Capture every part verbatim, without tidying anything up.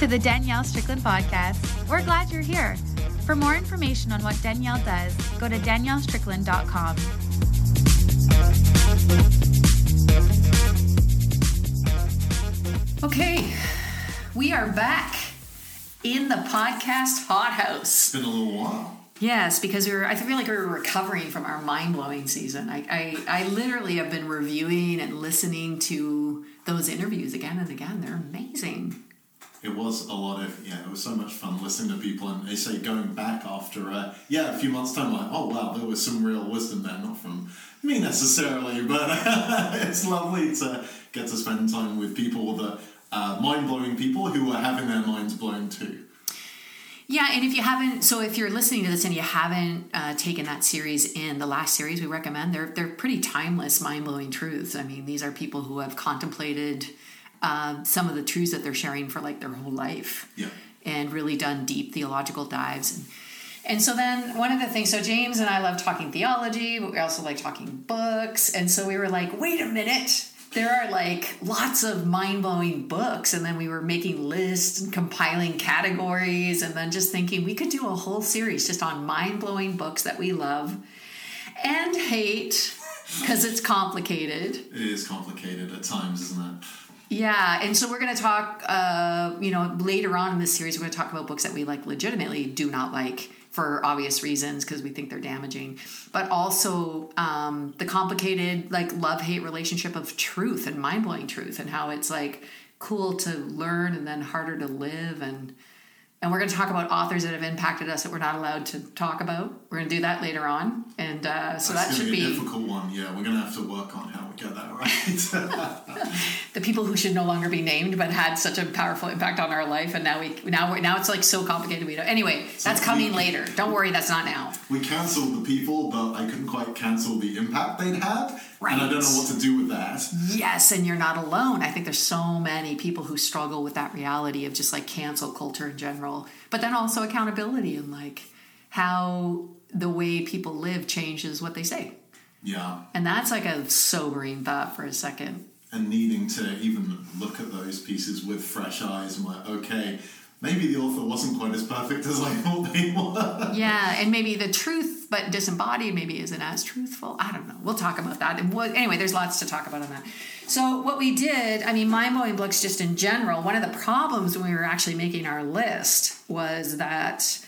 the Danielle Strickland Podcast. We're glad you're here. For more information on what Danielle does, go to danielle strickland dot com. Okay, we are back in the podcast hothouse. It's been a little while. Yes, because we were, I feel like we were recovering from our mind-blowing season. I, I, I literally have been reviewing and listening to those interviews again and again. They're amazing. It was a lot of, yeah, it was so much fun listening to people, and they say going back after, uh, yeah, a few months' time, like, oh, wow, there was some real wisdom there, not from me necessarily, but it's lovely to get to spend time with people that, uh, mind-blowing people who are having their minds blown too. Yeah, and if you haven't, so if you're listening to this and you haven't uh, taken that series in, the last series we recommend, they're they're pretty timeless, mind-blowing truths. I mean, these are people who have contemplated uh, some of the truths that they're sharing for like their whole life, yeah, and really done deep theological dives. And, and so then one of the things, so James and I love talking theology, but we also like talking books. And so we were like, wait a minute. There are like lots of mind-blowing books, and then we were making lists and compiling categories, and then just thinking we could do a whole series just on mind-blowing books that we love and hate because it's complicated. It is complicated at times, isn't it? Yeah, and so we're going to talk, uh, you know, later on in this series, we're going to talk about books that we like legitimately do not like for obvious reasons because we think they're damaging, but also um, the complicated like love-hate relationship of truth and mind-blowing truth, and how it's like cool to learn and then harder to live. And and we're going to talk about authors that have impacted us that we're not allowed to talk about. We're going to do that later on, and uh, so That's that should be be a difficult one. Yeah, we're going to have to work on how we get that right. The people who should no longer be named but had such a powerful impact on our life, and now we now we're, now it's like so complicated we don't. Anyway, so that's coming we, later. Don't worry, that's not now. We cancelled the people, but I couldn't quite cancel the impact they'd had, right. And I don't know what to do with that. Yes, and you're not alone. I think there's so many people who struggle with that reality of just like cancel culture in general, but then also accountability and like how the way people live changes what they say. Yeah. And that's like a sobering thought for a second. And needing to even look at those pieces with fresh eyes and like, okay, maybe the author wasn't quite as perfect as I thought they were. Yeah, and maybe the truth, but disembodied, maybe isn't as truthful. I don't know. We'll talk about that. And we'll, anyway, there's lots to talk about on that. So what we did, I mean, mind-blowing books just in general, one of the problems when we were actually making our list was that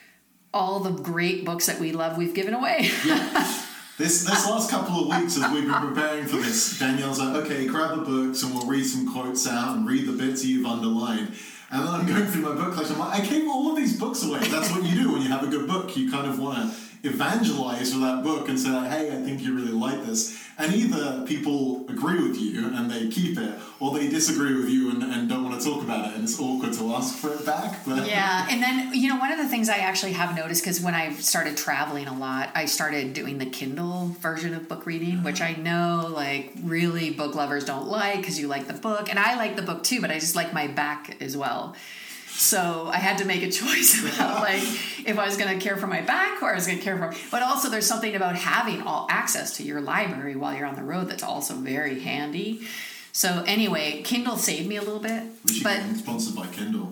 all the great books that we love, we've given away. Yeah. This this last couple of weeks, as we've been preparing for this, Danielle's like, okay, grab the books and we'll read some quotes out and read the bits you've underlined. And then I'm going through my book collection. I'm like, I gave all of these books away. That's what you do when you have a good book. You kind of want to evangelize for that book and say, like, hey, I think you really like this. And either people agree with you and they keep it, or they disagree with you and, and don't want to talk about it, and it's awkward to ask for it back. But yeah, and then, you know, one of the things I actually have noticed, because when I started traveling a lot, I started doing the Kindle version of book reading, which I know, like, really book lovers don't like because you like the book. And I like the book too, but I just like my back as well. So I had to make a choice about like if I was going to care for my back or I was going to care for. But also, there's something about having all access to your library while you're on the road that's also very handy. So anyway, Kindle saved me a little bit. We should but get sponsored by Kindle.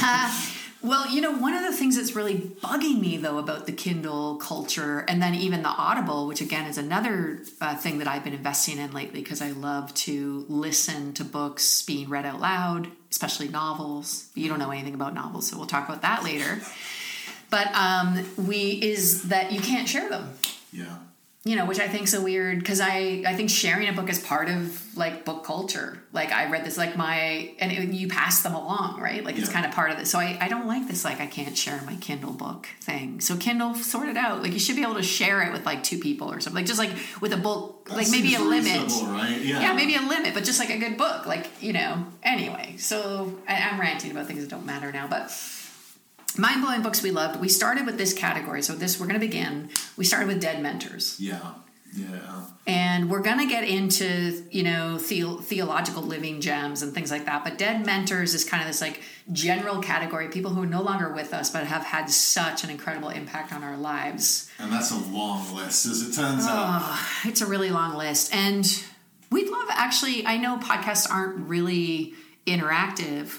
well, you know, one of the things that's really bugging me though about the Kindle culture, and then even the Audible, which again is another uh, thing that I've been investing in lately because I love to listen to books being read out loud, especially novels. You don't know anything about novels, so we'll talk about that later. But um, we is that you can't share them. Yeah. You know, which I think is so weird because I, I think sharing a book is part of like book culture. Like I read this like my, and it, you pass them along, right? Like it's Yeah. kind of part of it. So I, I don't like this like I can't share my Kindle book thing. So Kindle, sort it out. Like you should be able to share it with like two people or something. Like just like with a book, That like maybe a seems limit. reasonable, right? Yeah. Yeah, maybe a limit, but just like a good book. Like, you know, anyway. So I, I'm ranting about things that don't matter now, but mind-blowing books we loved. We started with this category. So this, we're going to begin. We started with Dead Mentors. Yeah. Yeah. And we're going to get into, you know, the- theological living gems and things like that. But Dead Mentors is kind of this like general category, people who are no longer with us, but have had such an incredible impact on our lives. And that's a long list, as it turns oh, out. It's a really long list. And we'd love, actually, I know podcasts aren't really interactive,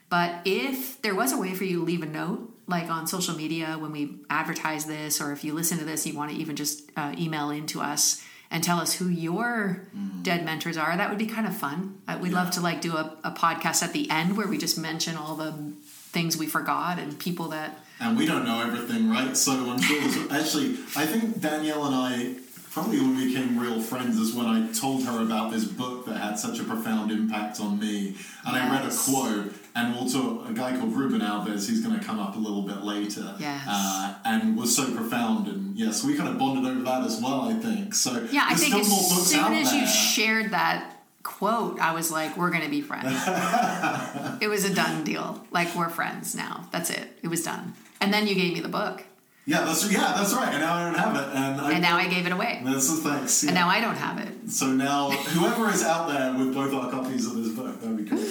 But if there was a way for you to leave a note, like on social media when we advertise this, or if you listen to this, you want to even just uh, email in to us and tell us who your mm. dead mentors are, that would be kind of fun. Uh, we'd yeah. love to like do a, a podcast at the end where we just mention all the things we forgot and people that... And we don't know everything, right? So I'm sure there's... Actually, I think Danielle and I... Probably when we became real friends is when I told her about this book that had such a profound impact on me. And yes. I read a quote, and we'll talk, a guy called Ruben Alves, he's going to come up a little bit later. Yes. Uh, and was so profound. And yes, yeah, so we kind of bonded over that as well, I think. So yeah, I think still as more books soon out as there. You shared that quote, I was like, we're going to be friends. It was a done deal. Like, we're friends now. That's it. It was done. And then you gave me the book. Yeah, that's yeah, that's right. And now I don't have it, and, I, and now I gave it away. That's the thanks. Yeah. And now I don't have it. So now, whoever is out there with both our copies of this book, that'd be great.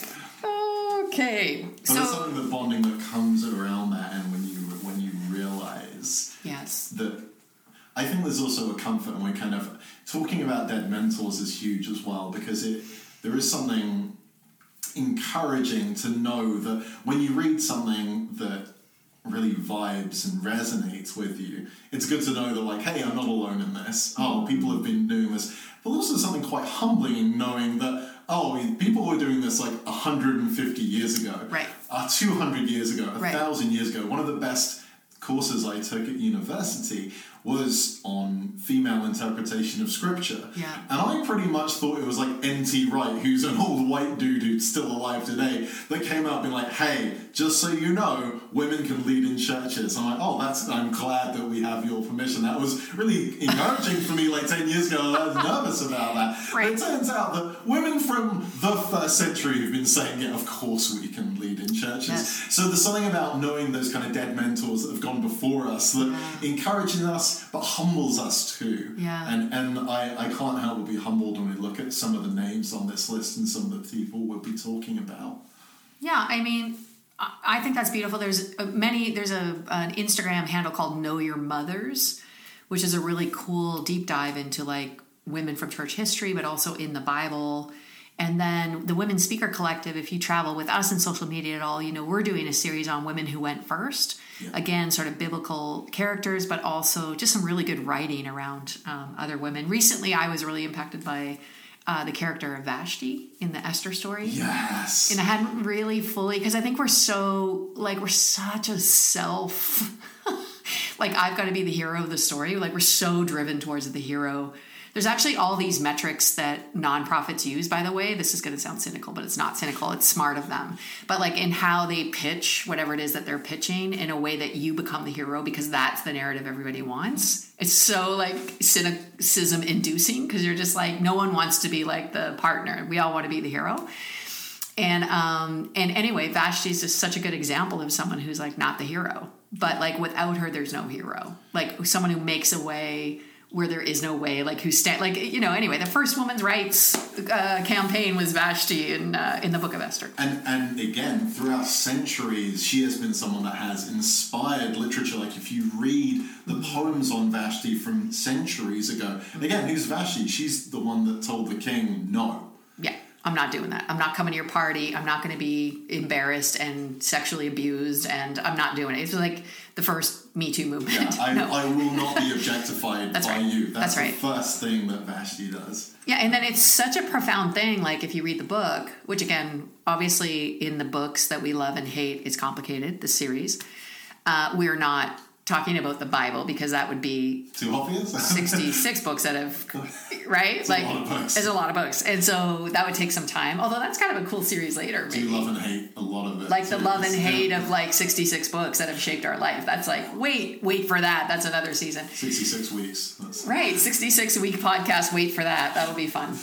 Okay, so there's something the bonding that comes around that, and when you when you realize yes that, I think there's also a comfort, and we're kind of talking about dead mentors is huge as well, because it there is something encouraging to know that when you read something that really vibes and resonates with you, it's good to know that, like, hey, I'm not alone in this. Oh, people have been doing this. But also something quite humbling in knowing that, oh, people were doing this like one hundred fifty years ago. Right. Uh, two hundred years ago, one right. thousand years ago. One of the best courses I took at university was on female interpretation of scripture. Yeah. And I pretty much thought it was like N T Wright, who's an old white dude who's still alive today, that came out being like, hey, just so you know, women can lead in churches. I'm like, oh, that's, I'm glad that we have your permission. That was really encouraging for me like ten years ago. I was nervous about that. Right. It turns out that women from the first century have been saying, yeah, of course we can lead in churches. Yes. So there's something about knowing those kind of dead mentors that have gone before us that yeah. encourages us but humbles us too. Yeah. And and I, I can't help but be humbled when we look at some of the names on this list and some of the people we'll be talking about. Yeah, I mean, I think that's beautiful. There's many. There's a an Instagram handle called Know Your Mothers, which is a really cool deep dive into like women from church history, but also in the Bible. And then the Women Speaker Collective, if you travel with us in social media at all, you know, we're doing a series on women who went first. Yeah. Again, sort of biblical characters, but also just some really good writing around um, other women. Recently, I was really impacted by uh, the character of Vashti in the Esther story. Yes. And I hadn't really fully, because I think we're so, like, we're such a self, like, I've got to be the hero of the story. Like, we're so driven towards the hero. There's actually all these metrics that nonprofits use, by the way. This is going to sound cynical, but it's not cynical. It's smart of them. But like in how they pitch whatever it is that they're pitching in a way that you become the hero because that's the narrative everybody wants. It's so like cynicism inducing because you're just like, no one wants to be like the partner. We all want to be the hero. And um, and anyway, Vashti is just such a good example of someone who's like not the hero. But like without her, there's no hero. Like someone who makes a way where there is no way, like who stand, like, you know, anyway, the first women's rights uh, campaign was Vashti in uh, in the Book of Esther. And and again, throughout centuries, she has been someone that has inspired literature. Like if you read the poems on Vashti from centuries ago, again, who's Vashti? She's the one that told the king no. Yeah. I'm not doing that. I'm not coming to your party. I'm not going to be embarrassed and sexually abused, and I'm not doing it. It's like the first Me Too movement. Yeah, I, no. I will not be objectified That's by right. you. That's, That's right. the first thing that Vashti does. Yeah, and then it's such a profound thing, like if you read the book, which again, obviously in the books that we love and hate, it's complicated, the series. Uh, we're not talking about the Bible because that would be too obvious. sixty-six books that have, right? It's like a lot of books. It's a lot of books, and so that would take some time. Although that's kind of a cool series later. Maybe. Do love and hate a lot of it. Like the too. love and It's, hate yeah. of like sixty-six books that have shaped our life. That's like wait, wait for that. That's another season. sixty-six weeks. That's... Right, sixty-six week podcast. Wait for that. That'll be fun.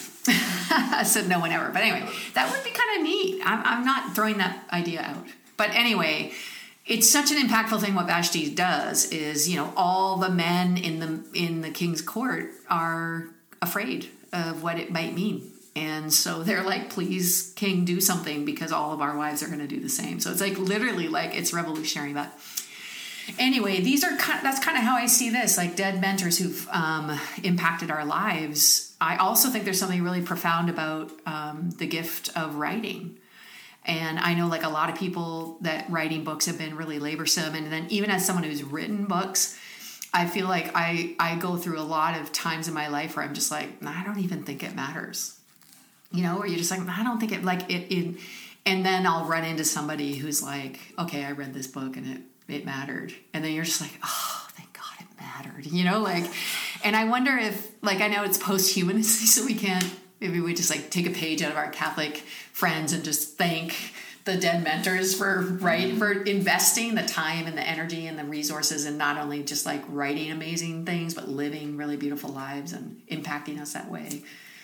I said no one ever, but anyway, that would be kind of neat. I'm I'm not throwing that idea out, but anyway. It's such an impactful thing what Vashti does is, you know, all the men in the in the king's court are afraid of what it might mean. And so they're like, please, king, do something because all of our wives are going to do the same. So it's like literally like it's revolutionary. But anyway, these are kind of, that's kind of how I see this, like dead mentors who've um, impacted our lives. I also think there's something really profound about um, the gift of writing. And I know like a lot of people that writing books have been really laborsome. And then even as someone who's written books, I feel like I, I go through a lot of times in my life where I'm just like, I don't even think it matters. You know, where you're just like, I don't think it like it, it. And then I'll run into somebody who's like, okay, I read this book and it, it mattered. And then you're just like, oh, thank God it mattered. You know, like, and I wonder if, like, I know it's post-humanism, so we can't, maybe we just like take a page out of our Catholic friends and just thank the dead mentors for right for investing the time and the energy and the resources and not only just like writing amazing things, but living really beautiful lives and impacting us that way.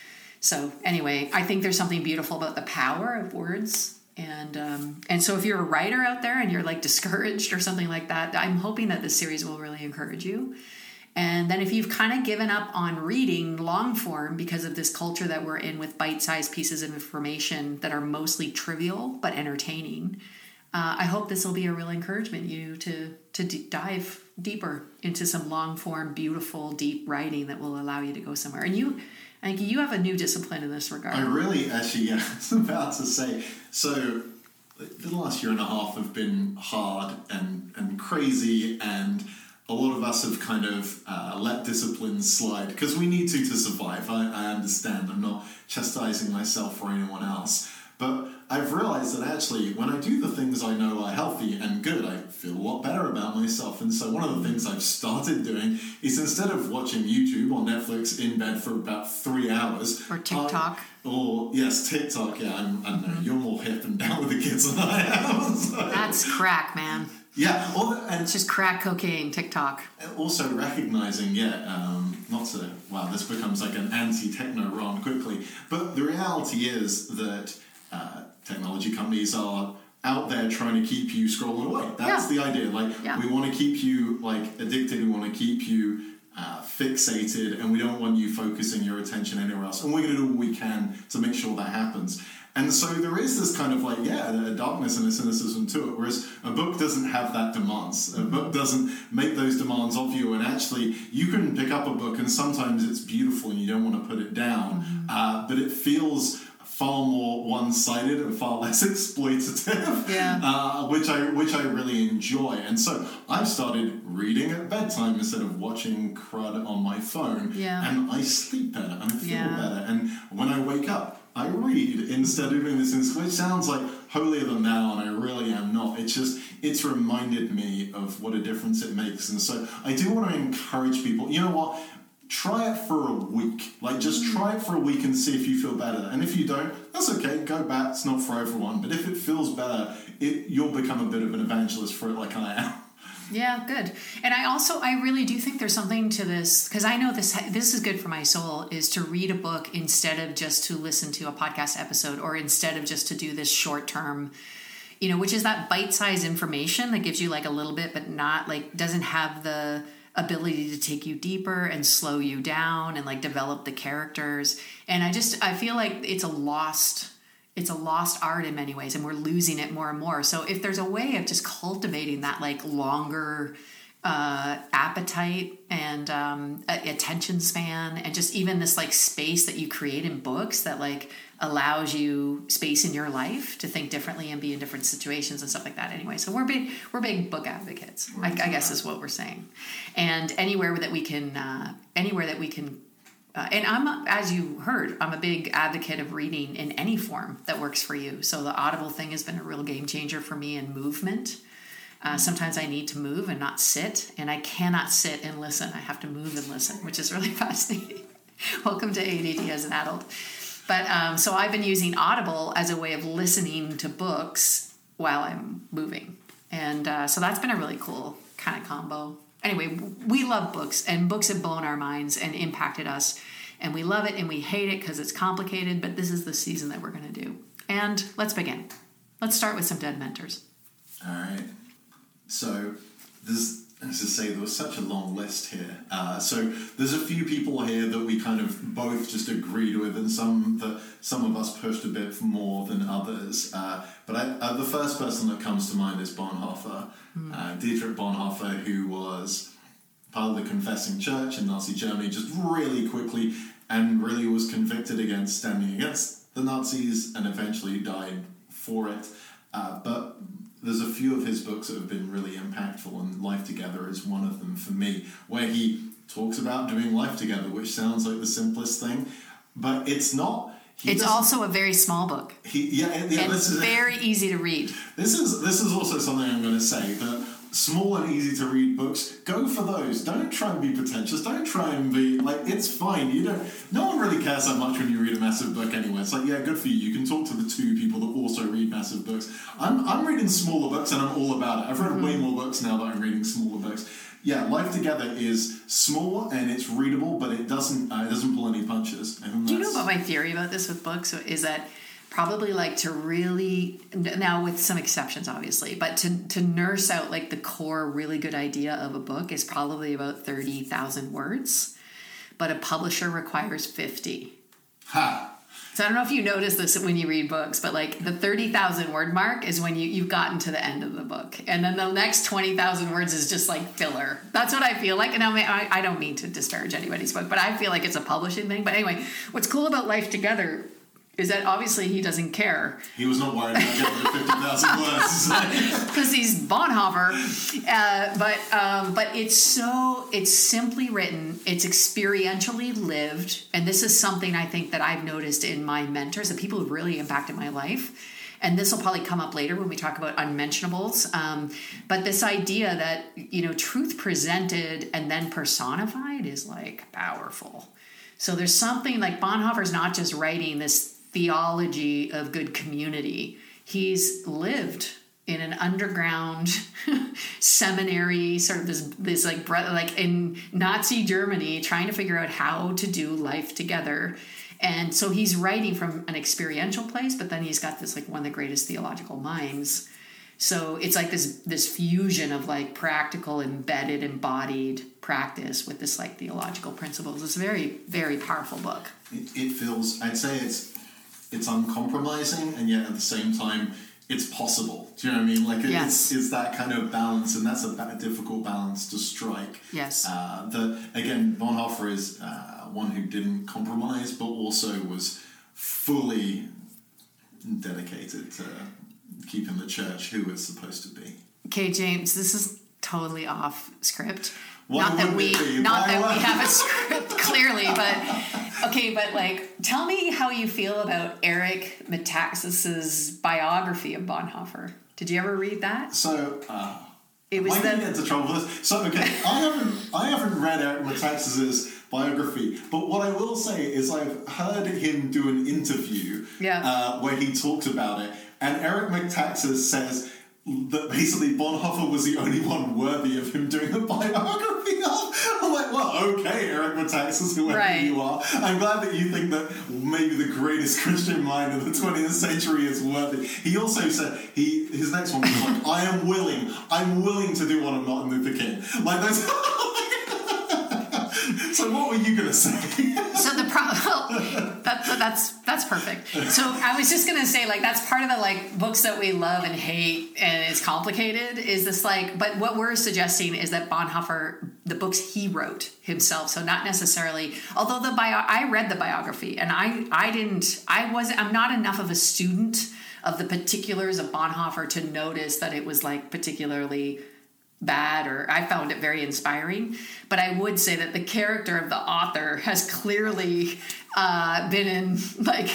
So anyway, I think there's something beautiful about the power of words. And um, and so if you're a writer out there and you're like discouraged or something like that, I'm hoping that this series will really encourage you. And then if you've kind of given up on reading long form because of this culture that we're in with bite-sized pieces of information that are mostly trivial but entertaining, uh, I hope this will be a real encouragement you to to d- dive deeper into some long form, beautiful, deep writing that will allow you to go somewhere. And you, I think you have a new discipline in this regard. I really, actually, yeah, I was about to say, so the last year and a half have been hard and, and crazy, and a lot of us have kind of uh, let disciplines slide because we need to to survive. I, I understand. I'm not chastising myself or anyone else. But I've realized that actually when I do the things I know are healthy and good, I feel a lot better about myself. And so one of the things I've started doing is instead of watching YouTube or Netflix in bed for about three hours... Or TikTok. I, or, yes, TikTok. Yeah, I'm, I don't know. You're more hip and down with the kids than I am. So. That's crack, man. Yeah, or, and it's just crack cocaine, TikTok. Also recognizing, yeah, um, not to, wow, this becomes like an anti-techno Ron quickly, but the reality is that uh, technology companies are out there trying to keep you scrolling away. That's yeah. the idea. Like, yeah. we want to keep you, like, addicted, we want to keep you uh, fixated, and we don't want you focusing your attention anywhere else. And we're going to do all we can to make sure that happens. And so there is this kind of like, yeah, a darkness and a cynicism to it, whereas a book doesn't have that demands. A book doesn't make those demands of you, and actually you can pick up a book and sometimes it's beautiful and you don't want to put it down, mm-hmm. uh, but it feels far more one-sided and far less exploitative, yeah. uh, which I which I really enjoy. And so I've started reading at bedtime instead of watching crud on my phone, yeah. and I sleep better and I feel yeah. better. And when I wake up, I read instead of doing this, which sounds like holier than thou, and I really am not. It's just, it's reminded me of what a difference it makes. And so I do want to encourage people, you know what, try it for a week. Like, just try it for a week and see if you feel better. And if you don't, that's okay, go back, it's not for everyone. But if it feels better, it, you'll become a bit of an evangelist for it like I am. Yeah, good. And I also, I really do think there's something to this, because I know this this is good for my soul, is to read a book instead of just to listen to a podcast episode, or instead of just to do this short term, you know, which is that bite-sized information that gives you like a little bit, but not like, doesn't have the ability to take you deeper and slow you down and like develop the characters. And I just, I feel like it's a lost... It's a lost art in many ways, and we're losing it more and more. So if there's a way of just cultivating that like longer uh, appetite and um, attention span, and just even this like space that you create in books that like allows you space in your life to think differently and be in different situations and stuff like that. Anyway, so we're big, we're big book advocates, I, I guess is what we're saying. And anywhere that we can, uh, anywhere that we can. Uh, and I'm, as you heard, I'm a big advocate of reading in any form that works for you. So the Audible thing has been a real game changer for me in movement. Uh, sometimes I need to move and not sit, and I cannot sit and listen. I have to move and listen, which is really fascinating. Welcome to A D D as an adult. But um, so I've been using Audible as a way of listening to books while I'm moving. And uh, so that's been a really cool kind of combo. Anyway, we love books, and books have blown our minds and impacted us, and we love it and we hate it because it's complicated, but this is the season that we're going to do. And let's begin. Let's start with some dead mentors. All right. So there's, as I say, there was such a long list here. Uh, so there's a few people here that we kind of both just agreed with, and some that some of us pushed a bit more than others. Uh, but I, uh, the first person that comes to mind is Bonhoeffer, mm. uh, Dietrich Bonhoeffer, who was part of the Confessing Church in Nazi Germany just really quickly, and really was convicted against standing against the Nazis, and eventually died for it. Uh, but there's a few of his books that have been really impactful, and Life Together is one of them for me, where he talks about doing life together, which sounds like the simplest thing, but it's not. He it's also a very small book. He, yeah, yeah, and this is very easy to read. This is this is also something I'm going to say, that small and easy to read books, go for those. Don't try and be pretentious. Don't try and be like, it's fine. You don't. No one really cares that much when you read a massive book anyway. It's like, yeah, good for you. You can talk to the two people that also read massive books. I'm I'm reading smaller books and I'm all about it. I've read mm-hmm. way more books now that I'm reading smaller books. Yeah, Life Together is small and it's readable, but it doesn't uh, it doesn't pull any punches. I think Do you know about my theory about this with books? Is that probably like to really, now with some exceptions obviously, but to, to nurse out like the core really good idea of a book is probably about thirty thousand words, but a publisher requires fifty. Ha! So I don't know if you notice this when you read books, but like the thirty thousand word mark is when you, you've gotten to the end of the book. And then the next twenty thousand words is just like filler. That's what I feel like. And I, I don't mean to disparage anybody's book, but I feel like it's a publishing thing. But anyway, what's cool about Life Together is that obviously he doesn't care. He was not worried about getting to fifty thousand words. Because he's Bonhoeffer. Uh, but um, but it's so, it's simply written, it's experientially lived, and this is something I think that I've noticed in my mentors, the people who've really impacted my life. And this will probably come up later when we talk about unmentionables. Um, but this idea that, you know, truth presented and then personified is like powerful. So there's something like Bonhoeffer's not just writing this theology of good community. He's lived in an underground seminary, sort of this, this like, like in Nazi Germany, trying to figure out how to do life together. And so he's writing from an experiential place, but then he's got this like one of the greatest theological minds. So it's like this this fusion of like practical, embedded, embodied practice with this like theological principles. It's a very, very powerful book. It, it feels, I'd say it's it's uncompromising, and yet at the same time, it's possible. Do you know what I mean? Like it, yes. it's, it's that kind of balance, and that's a, a difficult balance to strike. Yes. Uh, that again, Bonhoeffer is uh, one who didn't compromise, but also was fully dedicated to keeping the church who it's supposed to be. Okay, James, this is totally off script. Why not that we, not Why that would... we have a script clearly, but okay, but like, tell me how you feel about Eric Metaxas's biography of Bonhoeffer. Did you ever read that? So, uh, it was I the... get into trouble with this. So, okay, I haven't, I haven't read Eric Metaxas's biography, but what I will say is I've heard him do an interview yeah. uh, where he talks about it, and Eric Metaxas says that basically Bonhoeffer was the only one worthy of him doing a biography of. I'm like, well, okay, Eric Metaxas, whoever right. you are. I'm glad that you think that maybe the greatest Christian mind of the twentieth century is worthy. He also said, he his next one was like, I am willing, I'm willing to do one of Martin Luther King. Like, that's... So what were you going to say? So the problem, well, that, that's that's perfect. So I was just going to say, like, that's part of the like books that we love and hate, and it's complicated. Is this like? But what we're suggesting is that Bonhoeffer, the books he wrote himself, so not necessarily. Although the bio, I read the biography, and I I didn't. I wasn't. I'm not enough of a student of the particulars of Bonhoeffer to notice that it was like particularly bad, or I found it very inspiring. But I would say that the character of the author has clearly uh, been in like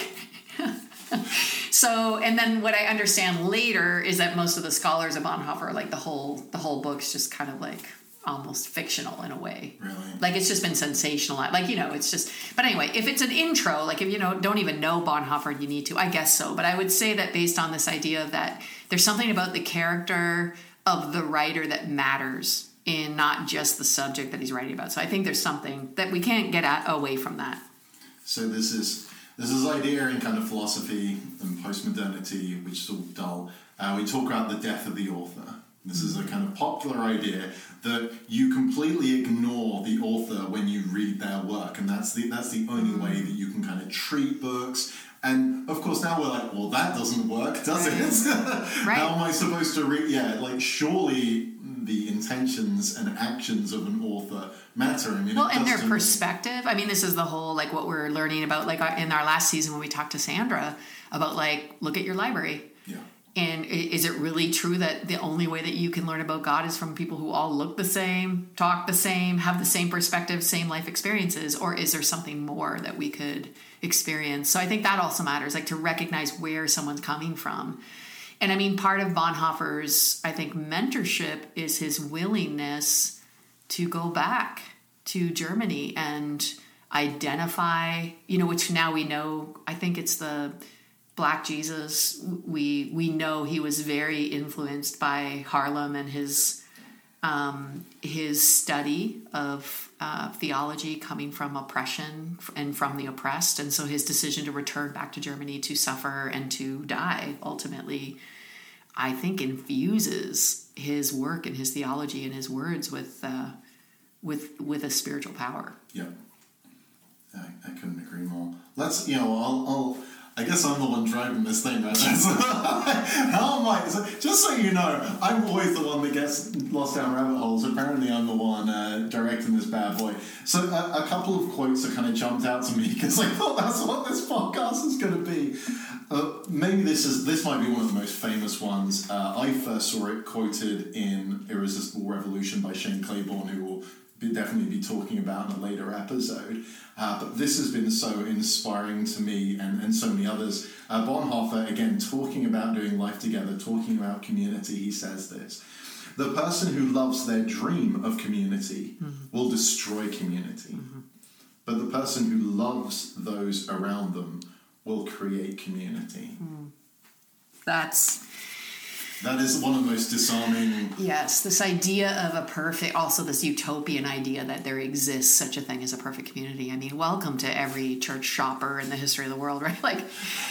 so. And then what I understand later is that most of the scholars of Bonhoeffer, like the whole the whole book's just kind of like almost fictional in a way. Really? Like it's just been sensationalized. Like, you know, it's just, but anyway, if it's an intro, like if you know don't even know Bonhoeffer, you need to, I guess so. But I would say that based on this idea of that there's something about the character of the writer that matters in not just the subject that he's writing about. So I think there's something that we can't get at away from that. So this is this is idea in kind of philosophy and postmodernity, which is all dull. Uh, we talk about the death of the author. This is a kind of popular idea that you completely ignore the author when you read their work, and that's the that's the only way that you can kind of treat books. And of course now we're like, well, that doesn't work, does right. it? Right. How am I supposed to read? Yeah, like surely the intentions and actions of an author matter. I mean, well, it and their does to perspective. I mean, this is the whole like what we're learning about, like in our last season when we talked to Sandra about like, look at your library. Yeah. And is it really true that the only way that you can learn about God is from people who all look the same, talk the same, have the same perspective, same life experiences? Or is there something more that we could experience? So I think that also matters, like to recognize where someone's coming from. And I mean, part of Bonhoeffer's, I think, mentorship is his willingness to go back to Germany and identify, you know, which now we know, I think it's the Black Jesus. We we know he was very influenced by Harlem and his um, his study of uh, theology coming from oppression and from the oppressed, and so his decision to return back to Germany to suffer and to die ultimately, I think, infuses his work and his theology and his words with uh, with with a spiritual power. Yeah, I, I couldn't agree more. Let's you know I'll. I'll I guess I'm the one driving this thing, right? How am I? So, just so you know, I'm always the one that gets lost down rabbit holes. Apparently, I'm the one uh, directing this bad boy. So, a, a couple of quotes that kind of jumped out to me because I thought that's what this podcast is going to be. Uh, maybe this is this might be one of the most famous ones. Uh, I first saw it quoted in "Irresistible Revolution" by Shane Claiborne, who will be, definitely be talking about in a later episode. Uh, but this has been so inspiring to me and, and so many others. Uh, Bonhoeffer, again, talking about doing life together, talking about community, he says this. The person who loves their dream of community mm-hmm. will destroy community. Mm-hmm. But the person who loves those around them will create community. Mm. That's... That is one of the most disarming... Yes, this idea of a perfect... Also this utopian idea that there exists such a thing as a perfect community. I mean, welcome to every church shopper in the history of the world, right? Like,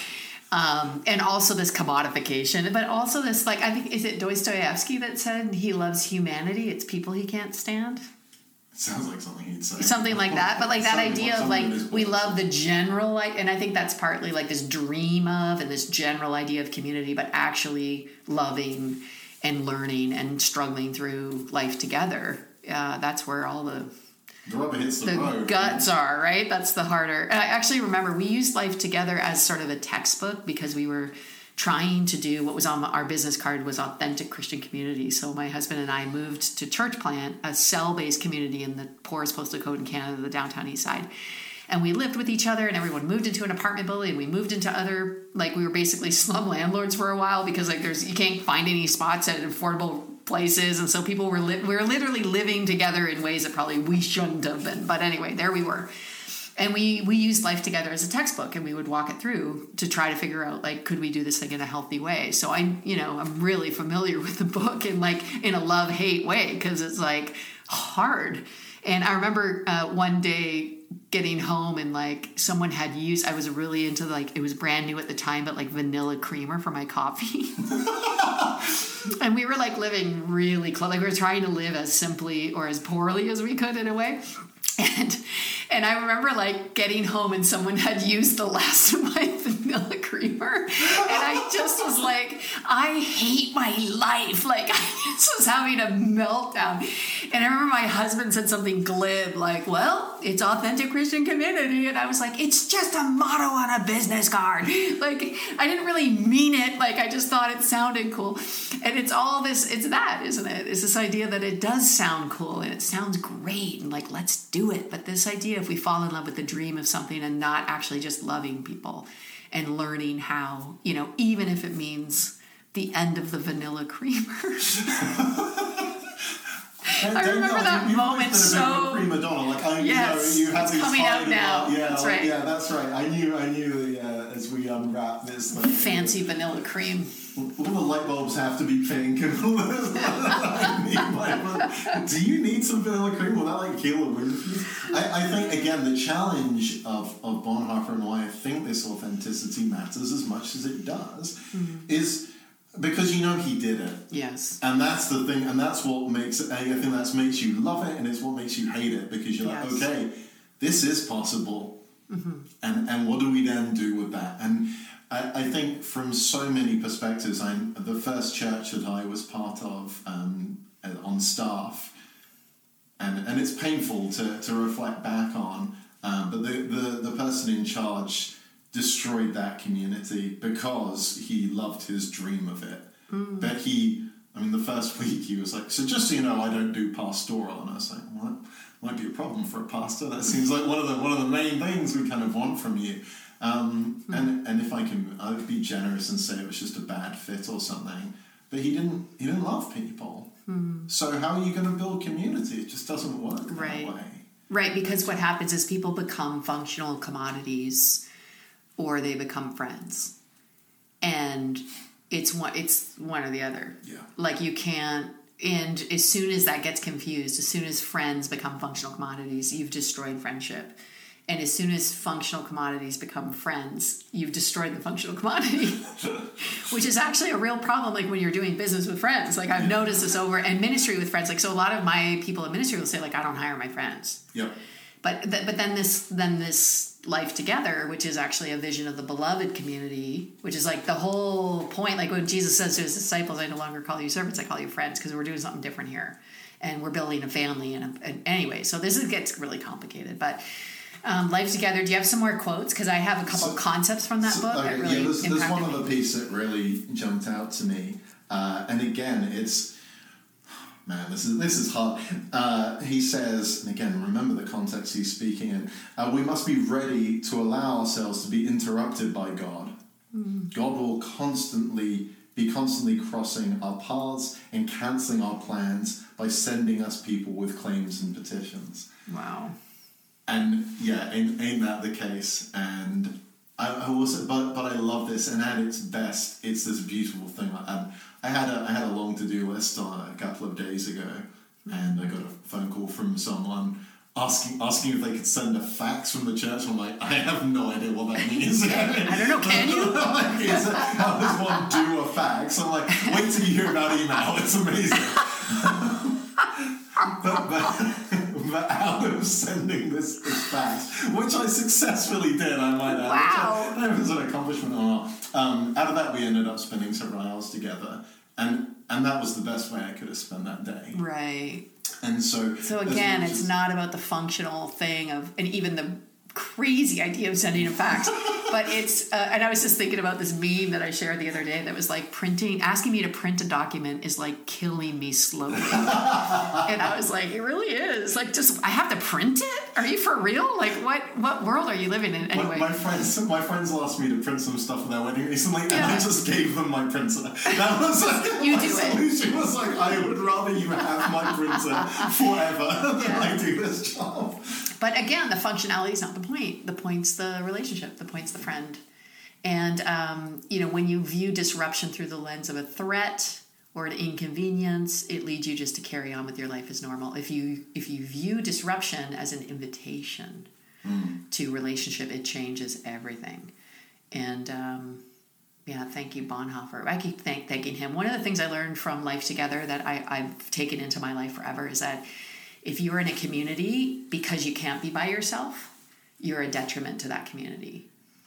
um, and also this commodification, but also this, like, I think, is it Dostoevsky that said he loves humanity? It's people he can't stand? Sounds like something he'd say. Something like that. But like that idea of like, we love the general, like, and I think that's partly like this dream of and this general idea of community, but actually loving and learning and struggling through life together. Uh, that's where all the, the rubber hits the, the road, guts right? are, right? That's the harder. And I actually remember we used Life Together as sort of a textbook because we were trying to do what was on our business card was authentic Christian community. So my husband and I moved to Church Plant, a cell-based community in the poorest postal code in Canada, the downtown east side. And we lived with each other and everyone moved into an apartment building. We moved into other, like we were basically slum landlords for a while because like there's, you can't find any spots at affordable places. And so people were, li- we were literally living together in ways that probably we shouldn't have been. But anyway, there we were. And we, we used Life Together as a textbook and we would walk it through to try to figure out, like, could we do this thing in a healthy way? So I, you know, I'm really familiar with the book in like, in a love-hate way because it's like hard. And I remember uh, one day getting home and like someone had used, I was really into like, it was brand new at the time, but like vanilla creamer for my coffee. And we were like living really close. Like we were trying to live as simply or as poorly as we could in a way. And and I remember like getting home and someone had used the last of my vanilla creamer. And I just was like, I hate my life. Like I just was having a meltdown. And I remember my husband said something glib like, well, it's authentic Christian community. And I was like, it's just a motto on a business card. Like I didn't really mean it. Like I just thought it sounded cool. And it's all this, it's that, isn't it? It's this idea that it does sound cool and it sounds great. And like, let's do it. But this idea, if we fall in love with the dream of something and not actually just loving people and learning how, you know, even if it means the end of the vanilla creamer. I remember that you, moment so. Prima donna, like I, yes, you know, you have it's these coming out now. About, yeah, that's like, right. Yeah, that's right. I knew, I knew the, uh, as we unwrap this thing. Fancy vanilla cream. All the light bulbs have to be pink and all this. Like, do you need some vanilla cream? Will that like kill a wind? I, I think again the challenge of, of Bonhoeffer and why I think this authenticity matters as much as it does mm-hmm. is because you know he did it. Yes. And that's the thing, and that's what makes it, I think that makes you love it and it's what makes you hate it because you're yes. like, okay, this is possible. Mm-hmm. And and what do we then do with that? And I, I think from so many perspectives, I'm the first church that I was part of um, on staff, and and it's painful to, to reflect back on, um, but the, the, the person in charge destroyed that community because he loved his dream of it. Mm. But he, I mean, the first week he was like, so just so you know, I don't do pastoral. And I was like, well, that might be a problem for a pastor. That seems like one of the one of the main things we kind of want from you. Um, mm. And and if I can, I would be generous and say it was just a bad fit or something. But he didn't. He didn't love people. Mm. So how are you going to build community? It just doesn't work that right. way. Right, because what happens is people become functional commodities, or they become friends, and it's one. It's one or the other. Yeah. Like you can't. And as soon as that gets confused, as soon as friends become functional commodities, you've destroyed friendship. And as soon as functional commodities become friends, you've destroyed the functional commodity, which is actually a real problem. Like when you're doing business with friends, like I've noticed this over, and ministry with friends. Like, so a lot of my people in ministry will say like, I don't hire my friends. Yep. But, th- but then this, then this life together, which is actually a vision of the beloved community, which is like the whole point. Like when Jesus says to his disciples, I no longer call you servants, I call you friends, because we're doing something different here. And we're building a family. And, a, and anyway, so this is, gets really complicated, but Um, Life Together. Do you have some more quotes? Because I have a couple so, of concepts from that so, book okay, that really yeah, there's, there's one impacted other me. piece that really jumped out to me, uh, and again, it's man, this is this is hard. Uh, he says, and again, remember the context he's speaking in. Uh, we must be ready to allow ourselves to be interrupted by God. Mm. God will constantly be constantly crossing our paths and cancelling our plans by sending us people with claims and petitions. Wow. And yeah, ain't, ain't that the case? And I, I was, but but I love this. And at its best, it's this beautiful thing. Um, I had a I had a long to do list on a couple of days ago, and I got a phone call from someone asking asking if they could send a fax from the church. I'm like, I have no idea what that means. I don't know. Can you? Like, is it, how does one do a fax? I'm like, wait till you hear about email. It's amazing. but, but But out of sending this, this fax, which I successfully did, I might add. Wow. Which I, that was an accomplishment or not. Um, out of that, we ended up spending several hours together. And and that was the best way I could have spent that day. Right. And so... So again, it's as, not about the functional thing of, and even the crazy idea of sending a fax, but it's, uh, and I was just thinking about this meme that I shared the other day that was like printing, asking me to print a document is like killing me slowly. And I was like, it really is. Like, just, I have to print it? Are you for real? Like, what what world are you living in anyway? My, my friends my friends asked me to print some stuff for their wedding recently, and yeah. I just gave them my printer. That was like, you my do solution it. was like, I would rather you have my printer forever than yeah. I do this job. But again, the functionality is not the point. The point's the relationship. The point's the friend. And, um, you know, when you view disruption through the lens of a threat or an inconvenience, it leads you just to carry on with your life as normal. If you if you view disruption as an invitation mm. to relationship, it changes everything. And, um, yeah, thank you, Bonhoeffer. I keep thank, thanking him. One of the things I learned from Life Together that I, I've taken into my life forever is that if you're in a community because you can't be by yourself, you're a detriment to that community.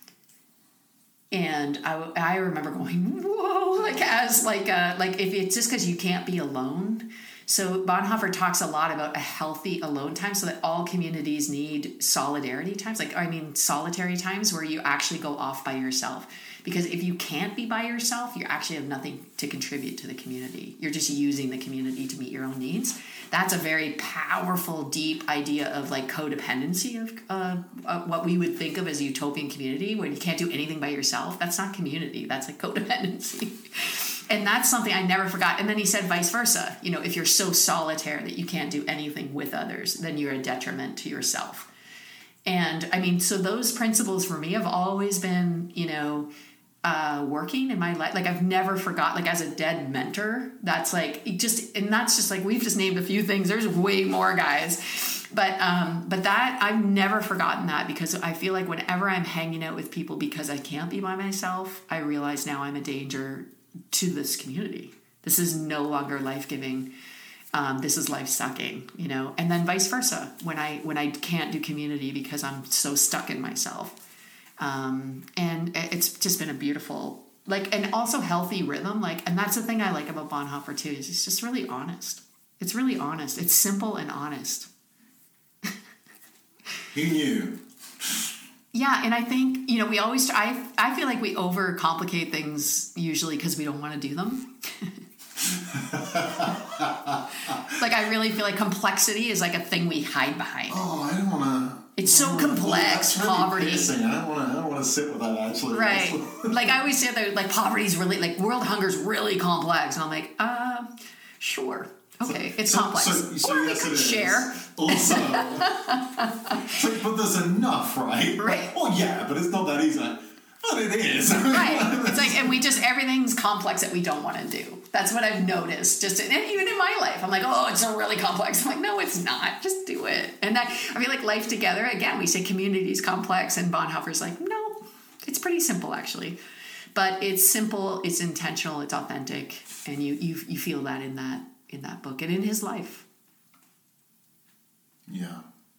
And I, I remember going, whoa, like as like uh, like if it's just because you can't be alone. So Bonhoeffer talks a lot about a healthy alone time, so that all communities need solidarity times, like I mean solitary times where you actually go off by yourself. Because if you can't be by yourself, you actually have nothing to contribute to the community. You're just using the community to meet your own needs. That's a very powerful, deep idea of like codependency of uh, uh, what we would think of as a utopian community, where you can't do anything by yourself. That's not community. That's like codependency. And that's something I never forgot. And then he said vice versa. You know, if you're so solitary that you can't do anything with others, then you're a detriment to yourself. And I mean, so those principles for me have always been, you know, uh, working in my life. Like I've never forgot, like as a dead mentor, that's like it just, and that's just like, we've just named a few things. There's way more, guys. But, um, but that I've never forgotten that, because I feel like whenever I'm hanging out with people because I can't be by myself, I realize now I'm a danger to this community. This is no longer life-giving. Um, this is life sucking, you know, and then vice versa. When I, when I can't do community because I'm so stuck in myself. Um, and it's just been a beautiful, like, and also healthy rhythm. Like, and that's the thing I like about Bonhoeffer too, is it's just really honest. It's really honest. It's simple and honest. He knew. Yeah, Yeah, and I think, you know, we always, I, I feel like we overcomplicate things usually because we don't want to do them. Like, I really feel like complexity is like a thing we hide behind. Oh, I don't want to. It's so complex, really poverty. Piercing. I don't want to. I don't want to sit with that actually. Right. Like I always say that, like poverty's really, like world hunger's really complex, and I'm like, uh, sure, okay, so, it's so, complex. So, so or yes, we could it is. share. Also, it's like, but there's enough, right? Right. Oh yeah, but it's not that easy. But it is. Right. It's like, and we just, everything's complex that we don't want to do. That's what I've noticed. Just, and even in my life, I'm like, oh, it's so really complex. I'm like, no, it's not. Just do it. And that, I mean, like life together, again, we say community is complex, and Bonhoeffer's like, no, it's pretty simple actually. But it's simple, it's intentional, it's authentic, and you you you feel that in that in that book and in his life. Yeah.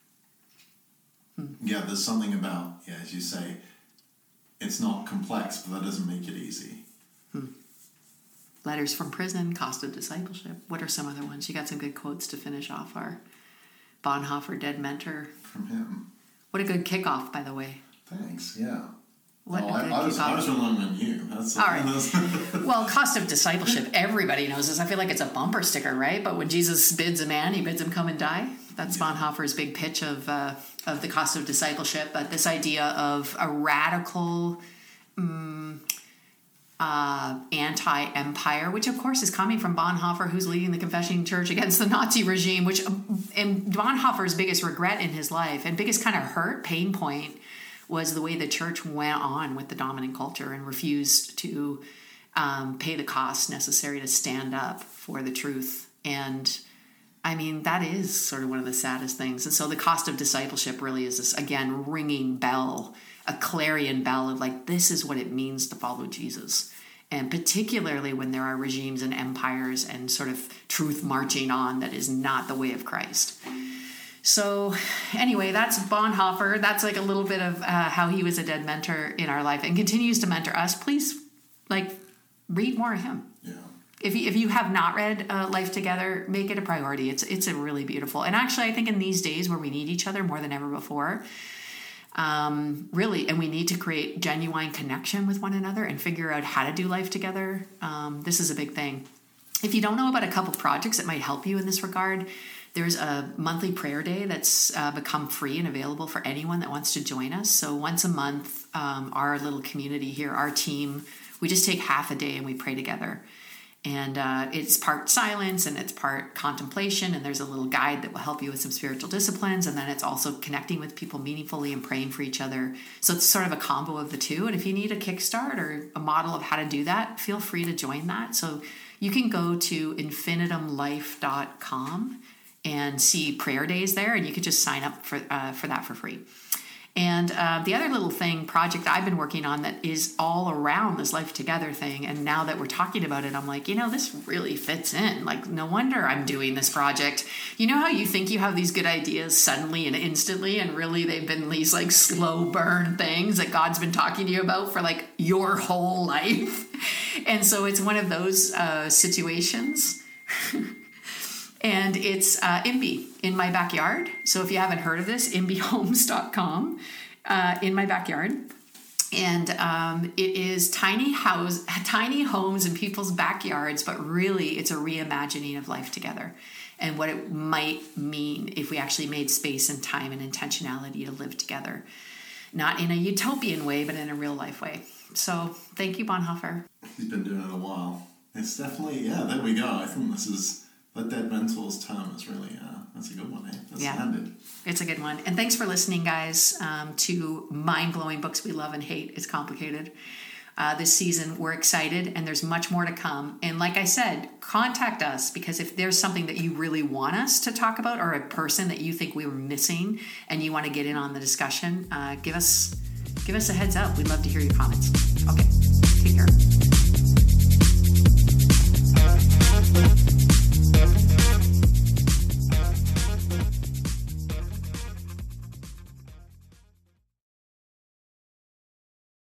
Hmm. Yeah, there's something about, yeah, as you say, it's not complex, but that doesn't make it easy. Hmm. Letters from Prison, Cost of Discipleship. What are some other ones? You got some good quotes to finish off our Bonhoeffer Dead Mentor. From him. What a good kickoff, by the way. Thanks, yeah. What oh, a good I, I, was, kickoff. I was relying on you. That's All right. That's, Well, Cost of Discipleship, everybody knows this. I feel like it's a bumper sticker, right? But when Jesus bids a man, he bids him come and die. That's yeah. Bonhoeffer's big pitch of uh, of the Cost of Discipleship. But this idea of a radical um, uh, anti-empire, which of course is coming from Bonhoeffer, who's leading the Confession Church against the Nazi regime, which and Bonhoeffer's biggest regret in his life and biggest kind of hurt, pain point, was the way the church went on with the dominant culture and refused to um, pay the costs necessary to stand up for the truth. And I mean, that is sort of one of the saddest things. And so the Cost of Discipleship really is this, again, ringing bell, a clarion bell of like, this is what it means to follow Jesus. And particularly when there are regimes and empires and sort of truth marching on that is not the way of Christ. So anyway, that's Bonhoeffer. That's like a little bit of uh, how he was a dead mentor in our life and continues to mentor us. Please, like, read more of him. yeah. If you, if you have not read uh, Life Together, make it a priority. It's it's a really beautiful. And actually, I think in these days where we need each other more than ever before, um, really, and we need to create genuine connection with one another and figure out how to do life together, um, this is a big thing. If you don't know about a couple projects that might help you in this regard, there's a monthly prayer day that's uh, become free and available for anyone that wants to join us. So once a month, um, our little community here, our team, we just take half a day and we pray together. And uh, it's part silence and it's part contemplation, and there's a little guide that will help you with some spiritual disciplines, and then it's also connecting with people meaningfully and praying for each other. So it's sort of a combo of the two. And if you need a kickstart or a model of how to do that, feel free to join that. So you can go to infinitum life dot com and see prayer days there, and you could just sign up for uh, for that for free. And uh, the other little thing, project I've been working on that is all around this Life Together thing, and now that we're talking about it, I'm like, you know, this really fits in. Like, no wonder I'm doing this project. You know how you think you have these good ideas suddenly and instantly, and really they've been these like slow burn things that God's been talking to you about for like your whole life. And so it's one of those uh, situations. And it's uh, I M B Y, In My Backyard. So if you haven't heard of this, I M B Y homes dot com, uh, In My Backyard. And um, it is tiny house, tiny homes in people's backyards, but really it's a reimagining of life together and what it might mean if we actually made space and time and intentionality to live together. Not in a utopian way, but in a real life way. So thank you, Bonhoeffer. He's been doing it a while. It's definitely, yeah, there we go. I think this is... That Dead Mentor's term is really, uh, that's a good one, eh? That's yeah, landed. It's a good one. And thanks for listening, guys, um, to Mind-Blowing Books We Love and Hate. It's complicated. Uh, this season, we're excited, and there's much more to come. And like I said, contact us, because if there's something that you really want us to talk about or a person that you think we were missing and you want to get in on the discussion, uh, give us give us a heads up. We'd love to hear your comments. Okay, take care.